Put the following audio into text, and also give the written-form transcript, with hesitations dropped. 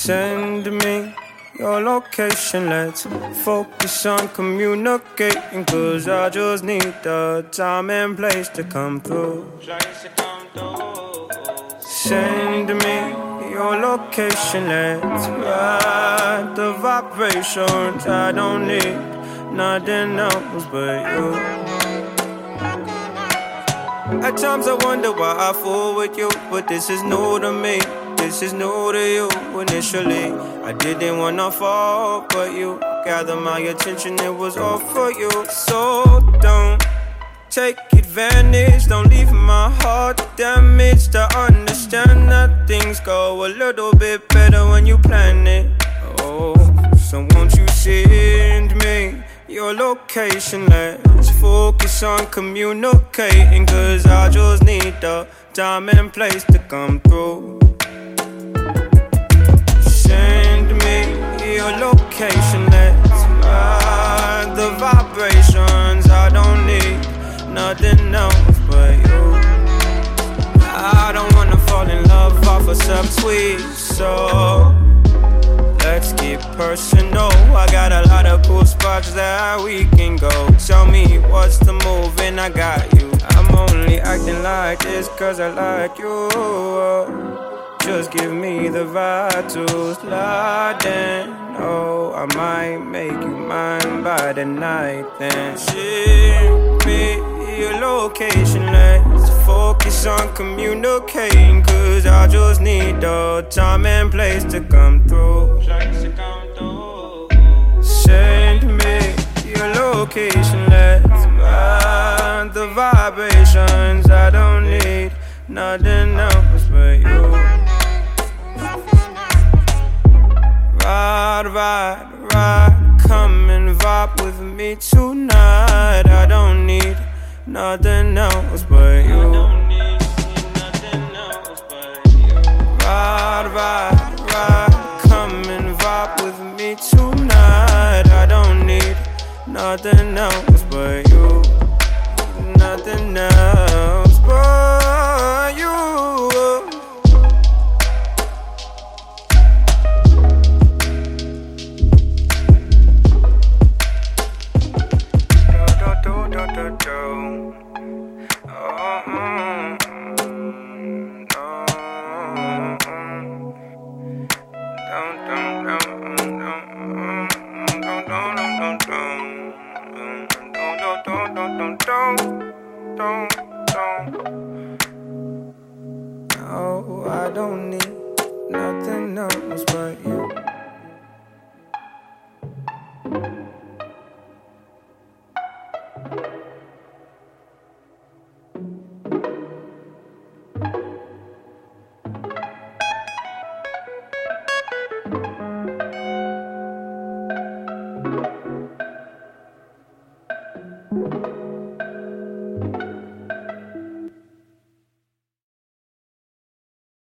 Send me your location, let's focus on communicating, 'cause I just need the time and place to come through. Send me your location, let's ride the vibrations. I don't need nothing else but you. At times I wonder why I fool with you, but this is new to me. This is new to you. Initially, I didn't wanna fall, but you gathered my attention, it was all for you. So don't take advantage, don't leave my heart damaged. I understand that things go a little bit better when you plan it. Oh, so won't you send me your location? Let's focus on communicating, 'cause I just need the time and place to come through. Send me your location, let's ride the vibrations. I don't need nothing else but you. I don't wanna fall in love off a subtweet, so let's get personal. I got a lot of cool spots that we can go. Tell me what's the move and I got you. I'm only acting like this 'cause I like you. Just give me the vibe to slide in. Oh, I might make you mine by the night then. Ship me your location, let's focus on communicating, 'cause I just need the time and place to come through. Send me your location, let's ride the vibrations. I don't need nothing else but you. Ride, ride, ride, come and vibe with me tonight. I don't need nothing else but you. Ride, ride, ride, come and vibe with me tonight. I don't need nothing else but you. Nothing else but you. Oh, I don't need nothing else but you.